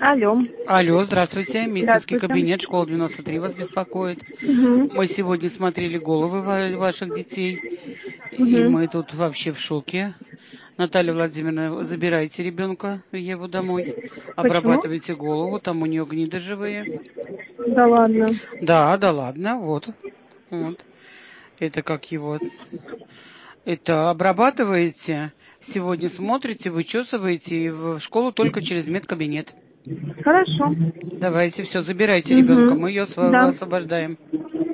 Алло, Алло, здравствуйте. Медицинский здравствуйте. кабинет, школа 93 вас беспокоит. Угу. Мы сегодня смотрели головы ваших детей, и Угу. мы тут вообще в шоке. Наталья Владимировна, забирайте ребенка Еву домой, Почему? обрабатывайте голову, там у нее гниды живые. Да ладно. Да, да ладно, вот. Вот. Это как его... Это обрабатываете, сегодня смотрите, вычесываете, и в школу только через медкабинет. Хорошо. Давайте, все, забирайте ребенка, Угу. мы ее Да. освобождаем.